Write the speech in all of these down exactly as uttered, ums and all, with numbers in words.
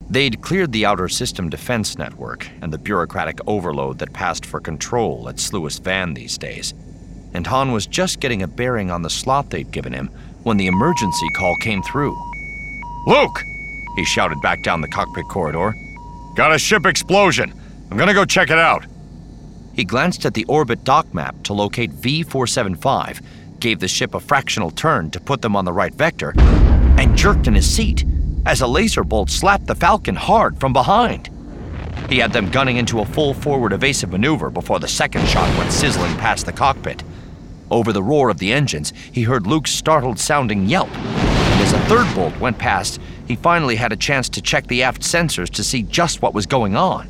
They'd cleared the outer system defense network and the bureaucratic overload that passed for control at Sluis Van these days, and Han was just getting a bearing on the slot they'd given him when the emergency call came through. "Luke!" he shouted back down the cockpit corridor. "Got a ship explosion. I'm gonna go check it out." He glanced at the orbit dock map to locate V four seventy-five, gave the ship a fractional turn to put them on the right vector, and jerked in his seat as a laser bolt slapped the Falcon hard from behind. He had them gunning into a full forward evasive maneuver before the second shot went sizzling past the cockpit. Over the roar of the engines, he heard Luke's startled-sounding yelp, and as a third bolt went past, he finally had a chance to check the aft sensors to see just what was going on.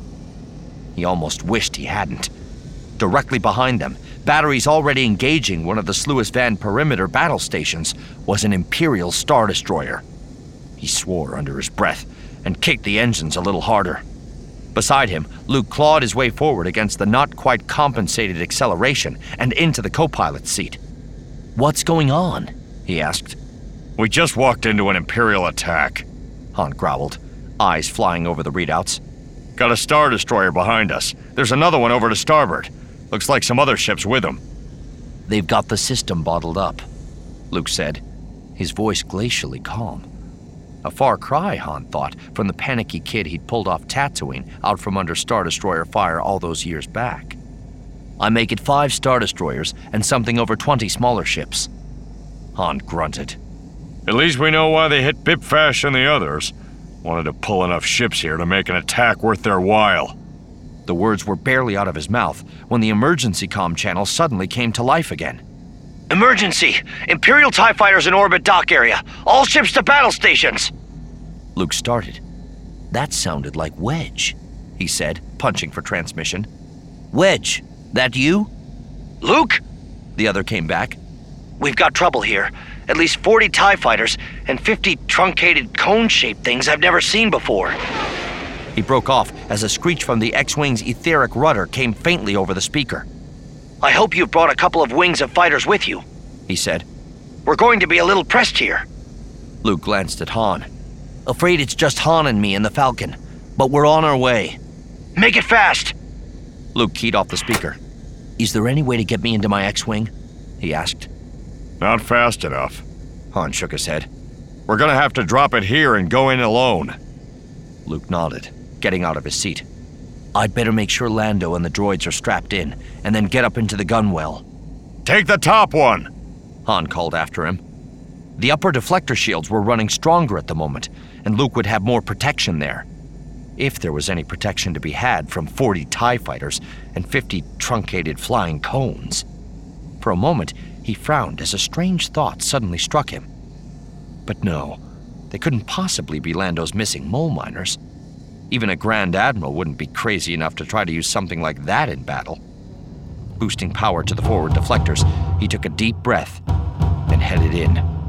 He almost wished he hadn't. Directly behind them, batteries already engaging one of the Sluis Van perimeter battle stations, was an Imperial Star Destroyer. He swore under his breath and kicked the engines a little harder. Beside him, Luke clawed his way forward against the not-quite compensated acceleration and into the co-pilot's seat. "What's going on?" he asked. "We just walked into an Imperial attack," Han growled, eyes flying over the readouts. "Got a Star Destroyer behind us. There's another one over to starboard. Looks like some other ships with them." "They've got the system bottled up," Luke said, his voice glacially calm. A far cry, Han thought, from the panicky kid he'd pulled off Tatooine out from under Star Destroyer fire all those years back. "I make it five Star Destroyers and something over twenty smaller ships." Han grunted. "At least we know why they hit Bipfash and the others. Wanted to pull enough ships here to make an attack worth their while." The words were barely out of his mouth when the emergency comm channel suddenly came to life again. "Emergency! Imperial TIE fighters in orbit dock area! All ships to battle stations!" Luke started. "That sounded like Wedge," he said, punching for transmission. "Wedge, that you?" "Luke?" the other came back. "We've got trouble here. At least forty TIE fighters and fifty truncated cone-shaped things I've never seen before." He broke off as a screech from the X-Wing's etheric rudder came faintly over the speaker. "I hope you've brought a couple of wings of fighters with you," he said. "We're going to be a little pressed here." Luke glanced at Han. "Afraid it's just Han and me and the Falcon, but we're on our way." "Make it fast!" Luke keyed off the speaker. "Is there any way to get me into my X-Wing?" he asked. "Not fast enough." Han shook his head. "We're gonna have to drop it here and go in alone." Luke nodded, getting out of his seat. "I'd better make sure Lando and the droids are strapped in, and then get up into the gunwell." "Take the top one!" Han called after him. The upper deflector shields were running stronger at the moment, and Luke would have more protection there. If there was any protection to be had from forty TIE fighters and fifty truncated flying cones. For a moment, he frowned as a strange thought suddenly struck him. But no, they couldn't possibly be Lando's missing mole miners. Even a Grand Admiral wouldn't be crazy enough to try to use something like that in battle. Boosting power to the forward deflectors, he took a deep breath and headed in.